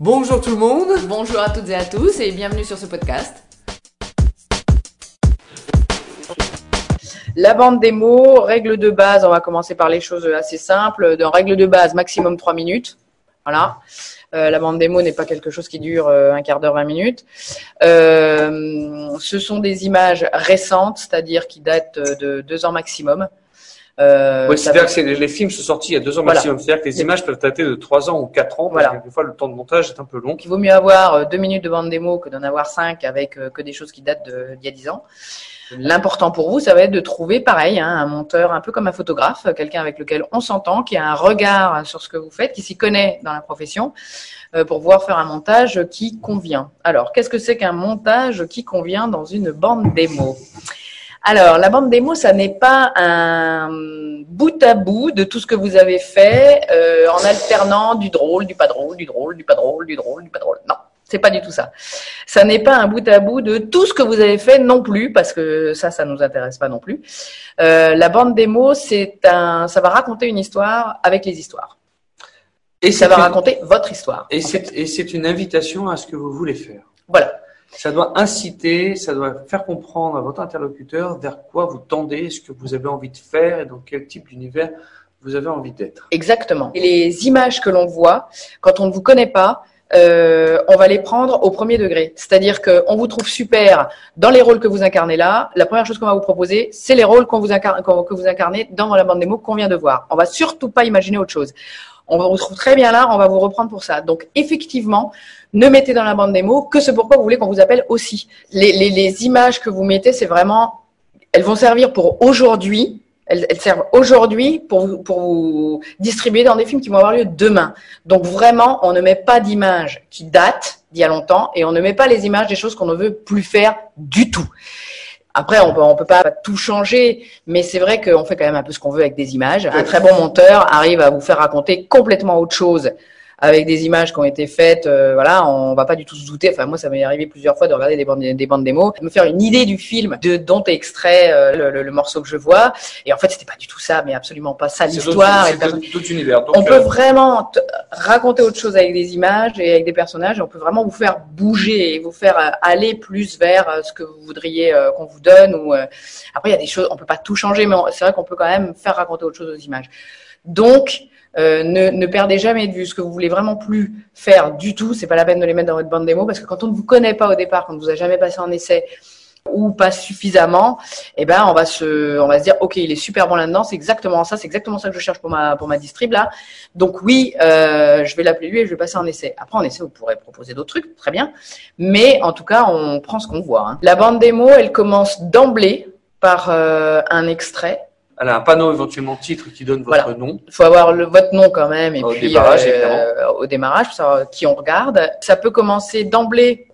Bonjour tout le monde. Bonjour à toutes et à tous et bienvenue sur ce podcast. La bande démo, règle de base, on va commencer par les choses assez simples. Dans règle de base, maximum 3 minutes. Voilà. La bande démo n'est pas quelque chose qui dure un quart d'heure, 20 minutes. Ce sont des images récentes, c'est-à-dire qui datent de 2 ans maximum. Oui, c'est-à-dire que les films sont sortis il y a 2 ans maximum. Voilà. C'est-à-dire que les images peuvent dater de 3 ans ou 4 ans. Parce Voilà. que quelquefois, le temps de montage est un peu long. Donc, il vaut mieux avoir 2 minutes de bande démo que d'en avoir 5 avec que des choses qui datent d'il y a 10 ans. L'important pour vous, ça va être de trouver, pareil, un monteur un peu comme un photographe, quelqu'un avec lequel on s'entend, qui a un regard sur ce que vous faites, qui s'y connaît dans la profession, pour pouvoir faire un montage qui convient. Alors, qu'est-ce que c'est qu'un montage qui convient dans une bande démo ? Alors, la bande démo, ça n'est pas un bout à bout de tout ce que vous avez fait en alternant du drôle, du pas drôle, du drôle, du pas drôle, du drôle, du pas drôle. Non. C'est pas du tout ça. Ça n'est pas un bout à bout de tout ce que vous avez fait non plus, parce que ça nous intéresse pas non plus. La bande démo, ça va raconter une histoire avec les histoires. Et ça va raconter votre histoire. Et c'est une invitation à ce que vous voulez faire. Voilà. Ça doit inciter, ça doit faire comprendre à votre interlocuteur vers quoi vous tendez, ce que vous avez envie de faire et dans quel type d'univers vous avez envie d'être. Exactement. Et les images que l'on voit, quand on ne vous connaît pas, on va les prendre au premier degré. C'est-à-dire qu'on vous trouve super dans les rôles que vous incarnez là. La première chose qu'on va vous proposer, c'est les rôles que vous incarnez dans la bande démo qu'on vient de voir. On va surtout pas imaginer autre chose. On vous trouve très bien là, on va vous reprendre pour ça. Donc, effectivement, ne mettez dans la bande démo que ce pourquoi vous voulez qu'on vous appelle aussi. Les images que vous mettez, c'est vraiment, elles vont servir pour aujourd'hui. Elles servent aujourd'hui pour vous distribuer dans des films qui vont avoir lieu demain. Donc vraiment, on ne met pas d'images qui datent d'il y a longtemps et on ne met pas les images des choses qu'on ne veut plus faire du tout. Après, on peut pas tout changer, mais c'est vrai qu'on fait quand même un peu ce qu'on veut avec des images. Un très bon monteur arrive à vous faire raconter complètement autre chose avec des images qui ont été faites, voilà, on va pas du tout se douter. Enfin, moi, ça m'est arrivé plusieurs fois de regarder des bandes démos, de me faire une idée du film dont est extrait le morceau que je vois. Et en fait, c'était pas du tout ça, mais absolument pas ça l'histoire. C'est tout univers. Donc, on peut vraiment raconter autre chose avec des images et avec des personnages. On peut vraiment vous faire bouger et vous faire aller plus vers ce que vous voudriez qu'on vous donne. Ou après, il y a des choses, on peut pas tout changer, mais c'est vrai qu'on peut quand même faire raconter autre chose aux images. Donc ne perdez jamais de vue ce que vous voulez vraiment plus faire du tout. C'est pas la peine de les mettre dans votre bande démo parce que quand on ne vous connaît pas au départ, quand on ne vous a jamais passé en essai ou pas suffisamment, eh ben on va se dire ok, il est super bon là-dedans, c'est exactement ça que je cherche pour ma distrib là. Donc oui, je vais l'appeler lui et je vais passer en essai. Après en essai, vous pourrez proposer d'autres trucs, très bien. Mais en tout cas, on prend ce qu'on voit. Hein. La bande démo, elle commence d'emblée par un extrait. Elle a un panneau éventuellement titre qui donne votre nom. Il faut avoir votre nom quand même et puis au démarrage pour savoir qui on regarde. Ça peut commencer d'emblée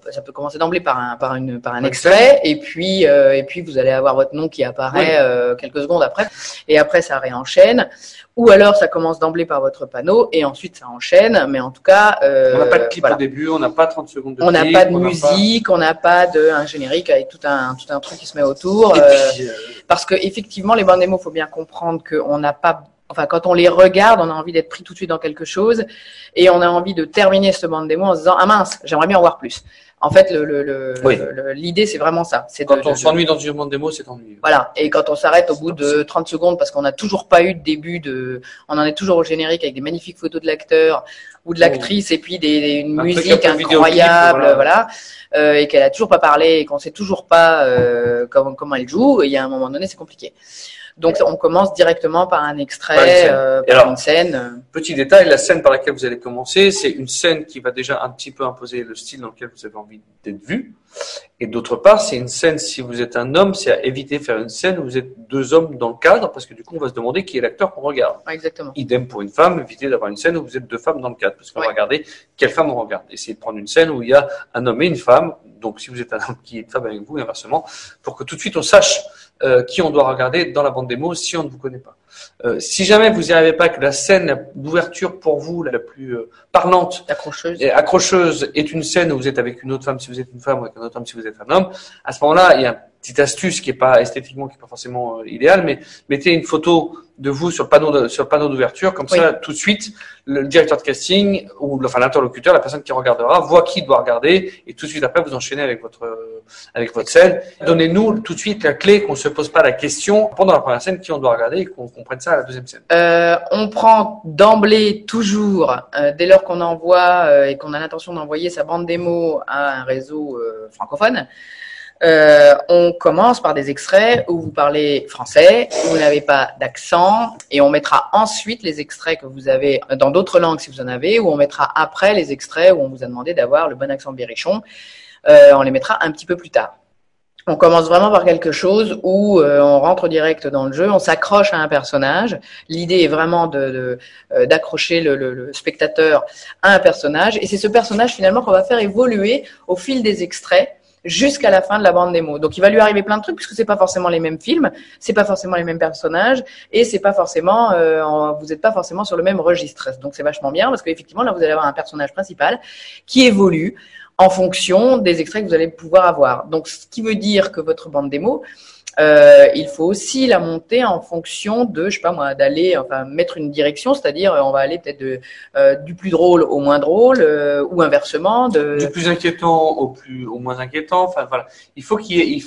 par un extrait et puis vous allez avoir votre nom qui apparaît quelques secondes après et après ça réenchaîne. Ou alors ça commence d'emblée par votre panneau et ensuite ça enchaîne. Mais en tout cas, on n'a pas de clip au début, on n'a pas 30 secondes de clip. On n'a pas de musique, on n'a pas un générique avec tout un truc qui se met autour. Parce que effectivement, les bandes démos, faut bien comprendre qu'on n'a pas. Enfin, quand on les regarde, on a envie d'être pris tout de suite dans quelque chose et on a envie de terminer cette bande démo en se disant ah mince, j'aimerais bien en voir plus. En fait, l'idée, c'est vraiment ça. Quand on s'ennuie dans une bande démo, c'est ennuyeux. Voilà. Et quand on s'arrête au bout de 30 secondes parce qu'on n'a toujours pas eu de début on en est toujours au générique avec des magnifiques photos de l'acteur ou de l'actrice et puis une musique incroyable, voilà. Et qu'elle a toujours pas parlé et qu'on sait toujours pas comment elle joue. Il y a un moment donné, c'est compliqué. Donc, on commence directement par un extrait, par une scène. Petit détail, la scène par laquelle vous allez commencer, c'est une scène qui va déjà un petit peu imposer le style dans lequel vous avez envie d'être vu. Et d'autre part, c'est une scène, si vous êtes un homme, c'est à éviter de faire une scène où vous êtes 2 hommes dans le cadre, parce que du coup, on va se demander qui est l'acteur qu'on regarde. Exactement. Idem pour une femme, évitez d'avoir une scène où vous êtes 2 femmes dans le cadre, parce qu'on va regarder quelle femme on regarde. Essayez de prendre une scène où il y a un homme et une femme, donc si vous êtes un homme qui est une femme avec vous, et inversement, pour que tout de suite on sache qui on doit regarder dans la bande démo si on ne vous connaît pas. Si jamais vous n'y arrivez pas, que la scène d'ouverture pour vous, la plus parlante, accrocheuse est une scène où vous êtes avec une autre femme si vous êtes une femme ou avec un autre homme si vous êtes un homme, à ce moment-là, il y a une petite astuce qui est pas esthétiquement, qui est pas forcément idéale, mais mettez une photo de vous sur le panneau d'ouverture. Comme ça, tout de suite, le directeur de casting ou l'interlocuteur, la personne qui regardera, voit qui doit regarder et tout de suite après, vous enchaînez avec votre scène. Donnez-nous tout de suite la clé, qu'on se pose pas la question pendant la première scène qui on doit regarder et qu'on comprenne ça à la deuxième scène. On prend d'emblée toujours, dès lors qu'on envoie et qu'on a l'intention d'envoyer sa bande démo à un réseau francophone, on commence par des extraits où vous parlez français, où vous n'avez pas d'accent, et on mettra ensuite les extraits que vous avez dans d'autres langues si vous en avez, ou on mettra après les extraits où on vous a demandé d'avoir le bon accent berrichon. On les mettra un petit peu plus tard. On commence vraiment par quelque chose où on rentre direct dans le jeu, on s'accroche à un personnage. L'idée est vraiment d'accrocher le spectateur à un personnage, et c'est ce personnage finalement qu'on va faire évoluer au fil des extraits jusqu'à la fin de la bande démo. Donc il va lui arriver plein de trucs puisque c'est pas forcément les mêmes films, c'est pas forcément les mêmes personnages et c'est pas forcément vous n'êtes pas forcément sur le même registre. Donc c'est vachement bien parce qu'effectivement là vous allez avoir un personnage principal qui évolue en fonction des extraits que vous allez pouvoir avoir. Donc ce qui veut dire que votre bande démo il faut aussi la monter en fonction de, je sais pas moi, mettre une direction, c'est-à-dire on va aller peut-être du plus drôle au moins drôle, ou inversement, du plus inquiétant au moins inquiétant. Enfin voilà, il faut qu'il y ait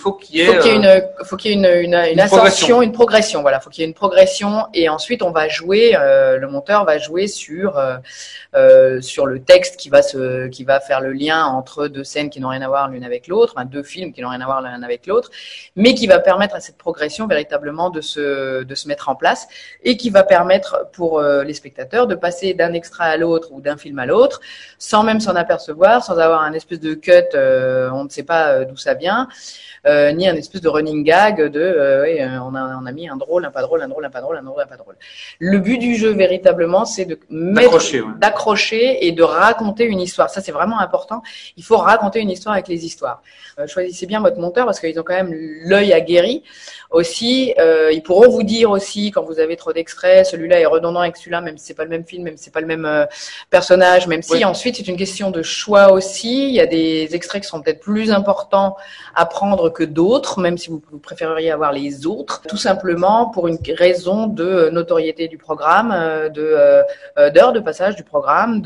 une ascension, une progression. Voilà, faut qu'il y ait une progression et ensuite on va jouer, le monteur va jouer sur le texte qui va faire le lien entre deux scènes qui n'ont rien à voir l'une avec l'autre, deux films qui n'ont rien à voir l'un avec l'autre, mais qui va permettre à cette progression véritablement de se mettre en place et qui va permettre pour les spectateurs de passer d'un extrait à l'autre ou d'un film à l'autre sans même s'en apercevoir, sans avoir un espèce de cut, on ne sait pas d'où ça vient, ni un espèce de running gag on a mis un drôle, un pas drôle, un drôle, un pas drôle, un drôle, un pas drôle. Le but du jeu véritablement, c'est d'accrocher et de raconter une histoire. Ça, c'est vraiment important. Il faut raconter une histoire avec les histoires. Choisissez bien votre monteur parce qu'ils ont quand même l'œil aguerri. Aussi, ils pourront vous dire aussi quand vous avez trop d'extraits, celui-là est redondant avec celui-là, même si c'est pas le même film, même si c'est pas le même personnage, même si ensuite c'est une question de choix aussi. Il y a des extraits qui sont peut-être plus importants à prendre que d'autres, même si vous préféreriez avoir les autres, tout simplement pour une raison de notoriété du programme, d'heures de passage du programme,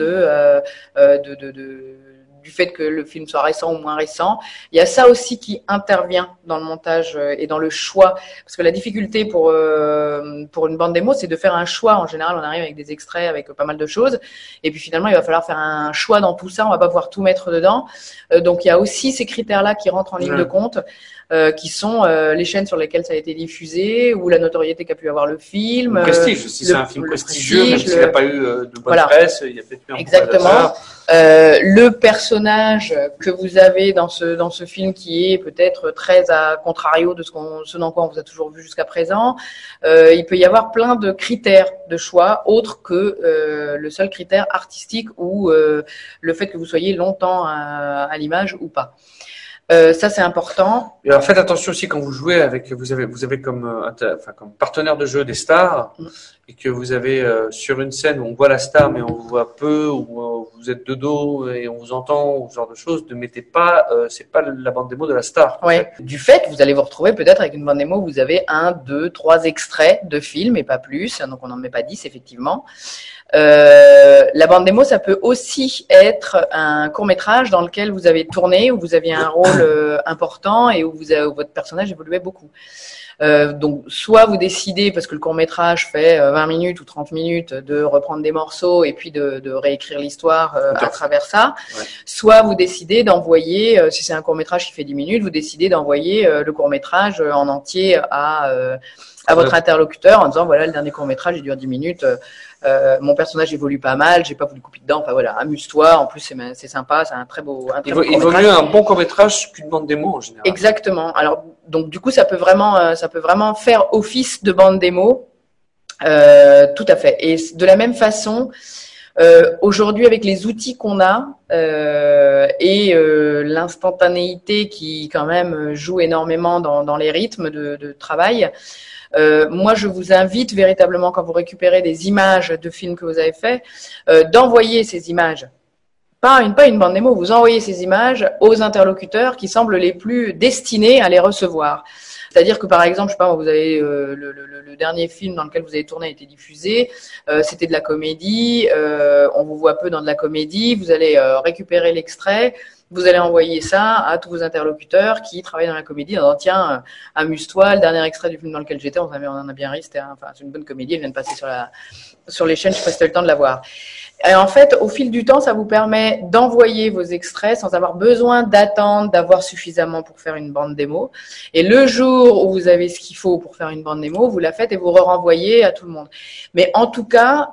du fait que le film soit récent ou moins récent. Il y a ça aussi qui intervient dans le montage et dans le choix. Parce que la difficulté pour une bande démo, c'est de faire un choix. En général, on arrive avec des extraits, avec pas mal de choses. Et puis finalement, il va falloir faire un choix dans tout ça. On va pas pouvoir tout mettre dedans. Donc il y a aussi ces critères-là qui rentrent en ligne de compte. Qui sont les chaînes sur lesquelles ça a été diffusé ou la notoriété qu'a pu avoir le film. Le prestige, si c'est un film prestigieux, même s'il n'a pas eu de bonne presse, il y a peut-être eu un exactement. Le personnage que vous avez dans ce film qui est peut-être très à contrario de ce dans quoi on vous a toujours vu jusqu'à présent. Il peut y avoir plein de critères de choix autres que le seul critère artistique ou le fait que vous soyez longtemps à l'image ou pas. Ça c'est important. Et alors faites attention aussi quand vous jouez avec, vous avez comme partenaire de jeu des stars et que vous avez sur une scène où on voit la star mais on vous voit peu, ou vous êtes de dos et on vous entend, ou ce genre de choses. Ne mettez pas, c'est pas la bande démo de la star. Ouais. Du fait, vous allez vous retrouver peut-être avec une bande démo où vous avez 1, 2, 3 extraits de films et pas plus. Donc on n'en met pas 10 effectivement. La bande démo, ça peut aussi être un court-métrage dans lequel vous avez tourné, où vous aviez un rôle important et où votre personnage évoluait beaucoup. Donc, soit vous décidez, parce que le court-métrage fait 20 minutes ou 30 minutes, de reprendre des morceaux et puis de réécrire l'histoire à travers ça. Ouais. Soit vous décidez d'envoyer, si c'est un court-métrage qui fait 10 minutes, vous décidez d'envoyer le court-métrage en entier à votre interlocuteur en disant voilà, le dernier court-métrage il dure 10 minutes. Mon personnage évolue pas mal, j'ai pas voulu couper dedans. Enfin voilà, amuse-toi. En plus, c'est sympa, c'est un très beau. Il vaut mieux un bon court-métrage qu'une bande démo en général. Exactement. Alors donc du coup, ça peut vraiment faire office de bande démo. Tout à fait. Et de la même façon, aujourd'hui avec les outils qu'on a et l'instantanéité qui quand même joue énormément dans les rythmes de travail. Moi, je vous invite véritablement, quand vous récupérez des images de films que vous avez faits, d'envoyer ces images. Pas une bande démo, vous envoyez ces images aux interlocuteurs qui semblent les plus destinés à les recevoir. C'est-à-dire que par exemple, je sais pas, vous avez le dernier film dans lequel vous avez tourné a été diffusé, c'était de la comédie, on vous voit peu dans de la comédie, vous allez récupérer l'extrait, vous allez envoyer ça à tous vos interlocuteurs qui travaillent dans la comédie. Alors, tiens, amuse-toi, le dernier extrait du film dans lequel j'étais, on en a bien ri, c'est une bonne comédie, elle vient de passer sur les chaînes, je sais pas si tu as eu le temps de la voir. Et en fait, au fil du temps, ça vous permet d'envoyer vos extraits sans avoir besoin d'attendre d'avoir suffisamment pour faire une bande démo. Et le jour où vous avez ce qu'il faut pour faire une bande démo, vous la faites et vous renvoyez à tout le monde. Mais en tout cas,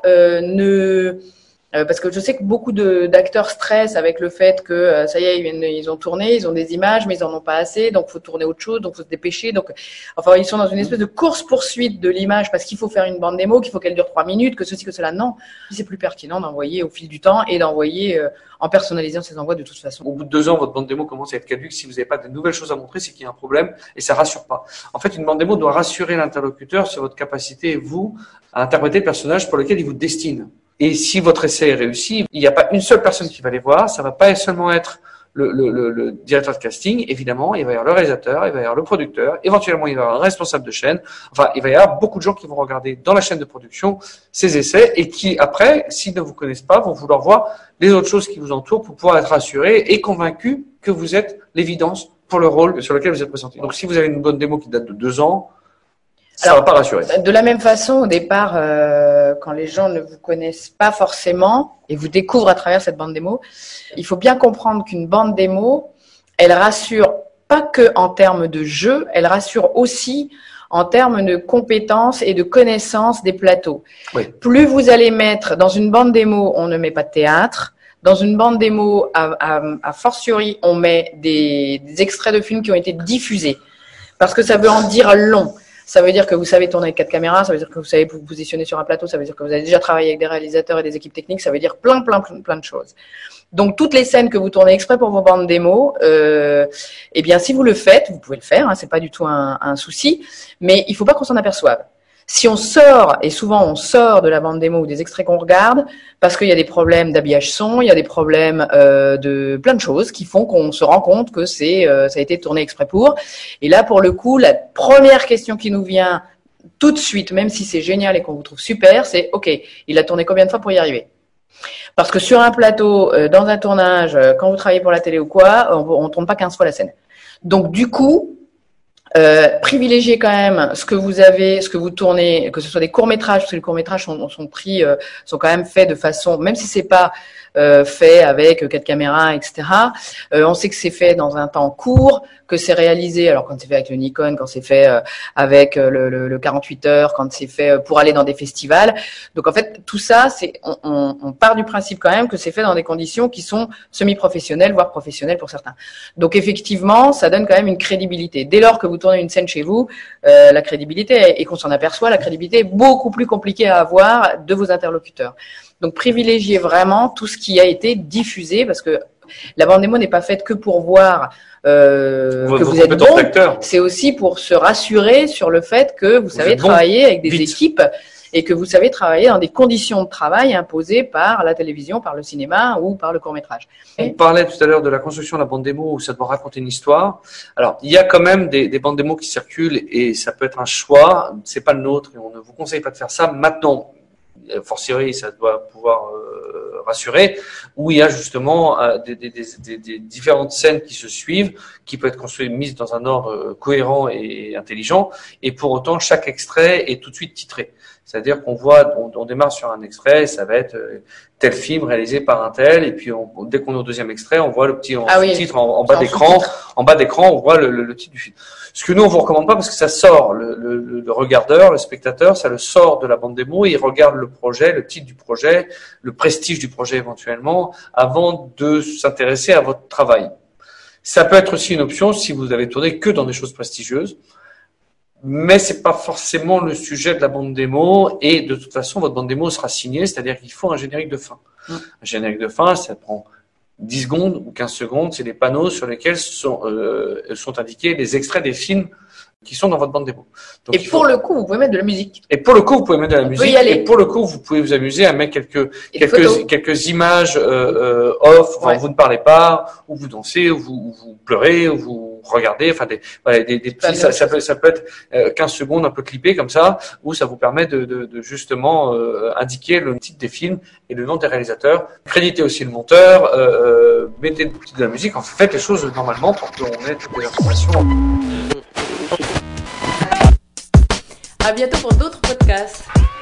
parce que je sais que beaucoup d'acteurs stressent avec le fait que ça y est, ils ont tourné, ils ont des images, mais ils en ont pas assez, donc faut tourner autre chose, donc faut se dépêcher. Donc, enfin, ils sont dans une espèce de course-poursuite de l'image parce qu'il faut faire une bande démo, qu'il faut qu'elle dure 3 minutes, que ceci, que cela. Non, c'est plus pertinent d'envoyer au fil du temps et d'envoyer en personnalisant ces envois de toute façon. Au bout de 2 ans, votre bande démo commence à être caduque. Si vous n'avez pas de nouvelles choses à montrer, c'est qu'il y a un problème et ça rassure pas. En fait, une bande démo doit rassurer l'interlocuteur sur votre capacité, vous, à interpréter le personnage pour lequel il vous destine. Et si votre essai est réussi, il n'y a pas une seule personne qui va les voir. Ça va pas seulement être le directeur de casting. Évidemment, il va y avoir le réalisateur, il va y avoir le producteur. Éventuellement, il va y avoir un responsable de chaîne. Enfin, il va y avoir beaucoup de gens qui vont regarder dans la chaîne de production ces essais et qui, après, s'ils ne vous connaissent pas, vont vouloir voir les autres choses qui vous entourent pour pouvoir être rassurés et convaincus que vous êtes l'évidence pour le rôle sur lequel vous êtes présenté. Donc, si vous avez une bonne démo qui date de 2 ans, ça va pas rassurer. De la même façon, au départ, quand les gens ne vous connaissent pas forcément et vous découvrent à travers cette bande démo, il faut bien comprendre qu'une bande démo, elle rassure pas que en termes de jeu, elle rassure aussi en termes de compétences et de connaissances des plateaux. Oui. Plus vous allez mettre dans une bande démo, on ne met pas de théâtre. Dans une bande démo, à fortiori, on met des extraits de films qui ont été diffusés. Parce que ça veut en dire long. Ça veut dire que vous savez tourner avec 4 caméras, ça veut dire que vous savez vous positionner sur un plateau, ça veut dire que vous avez déjà travaillé avec des réalisateurs et des équipes techniques, ça veut dire plein de choses. Donc toutes les scènes que vous tournez exprès pour vos bandes démo, eh bien si vous le faites, vous pouvez le faire, hein, c'est pas du tout un souci, mais il faut pas qu'on s'en aperçoive. Si on sort, et souvent on sort de la bande démo ou des extraits qu'on regarde, parce qu'il y a des problèmes d'habillage son, il y a des problèmes de plein de choses qui font qu'on se rend compte que ça a été tourné exprès pour. Et là, pour le coup, la première question qui nous vient tout de suite, même si c'est génial et qu'on vous trouve super, c'est « Ok, il a tourné combien de fois pour y arriver ?» Parce que sur un plateau, dans un tournage, quand vous travaillez pour la télé ou quoi, on tourne pas 15 fois la scène. Donc du coup, privilégiez quand même ce que vous tournez, que ce soit des courts-métrages, parce que les courts-métrages sont quand même faits de façon, même si c'est pas fait avec 4 caméras, etc. On sait que c'est fait dans un temps court, que c'est réalisé, alors quand c'est fait avec le Nikon, quand c'est fait avec le 48 heures, quand c'est fait pour aller dans des festivals. Donc en fait, tout ça, on part du principe quand même que c'est fait dans des conditions qui sont semi-professionnelles, voire professionnelles pour certains. Donc effectivement, ça donne quand même une crédibilité. Dès lors que vous tournez une scène chez vous, la crédibilité, et qu'on s'en aperçoit, la crédibilité est beaucoup plus compliquée à avoir de vos interlocuteurs. Donc privilégiez vraiment tout ce qui a été diffusé, parce que la bande démo n'est pas faite que pour voir que vous êtes bon, c'est aussi pour se rassurer sur le fait que vous savez travailler avec des équipes et que vous savez travailler dans des conditions de travail imposées par la télévision, par le cinéma ou par le court-métrage. On parlait tout à l'heure de la construction de la bande démo où ça doit raconter une histoire. Alors, il y a quand même des bandes démo qui circulent et ça peut être un choix. C'est pas le nôtre et on ne vous conseille pas de faire ça maintenant. Fortiori, ça doit pouvoir rassurer, où il y a justement des différentes scènes qui se suivent, qui peuvent être construites, mises dans un ordre cohérent et intelligent, et pour autant, chaque extrait est tout de suite titré. C'est-à-dire on démarre sur un extrait, ça va être tel film réalisé par un tel, et puis dès qu'on est au deuxième extrait, on voit le petit titre en bas d'écran. En bas d'écran, on voit le titre du film. Ce que nous, on vous recommande pas parce que ça sort le regardeur, le spectateur, ça le sort de la bande démo, et il regarde le projet, le titre du projet, le prestige du projet éventuellement, avant de s'intéresser à votre travail. Ça peut être aussi une option si vous avez tourné que dans des choses prestigieuses. Mais c'est pas forcément le sujet de la bande démo, et de toute façon, votre bande démo sera signée, c'est-à-dire qu'il faut un générique de fin. Un générique de fin, ça prend 10 secondes ou 15 secondes, c'est des panneaux sur lesquels sont indiqués les extraits des films qui sont dans votre bande démo. Donc, pour le coup, vous pouvez mettre de la musique. Et pour le coup, vous pouvez mettre de la musique. Et pour le coup, vous pouvez vous amuser à mettre quelques images off, enfin, vous ne parlez pas, ou vous dansez, ou vous pleurez, ou vous regarder, enfin des petits, ça peut être 15 secondes un peu clippé comme ça, où ça vous permet de justement indiquer le titre des films et le nom des réalisateurs. Créditez aussi le monteur, mettez de la musique, en fait, faites les choses normalement pour qu'on ait toutes les informations. À bientôt pour d'autres podcasts.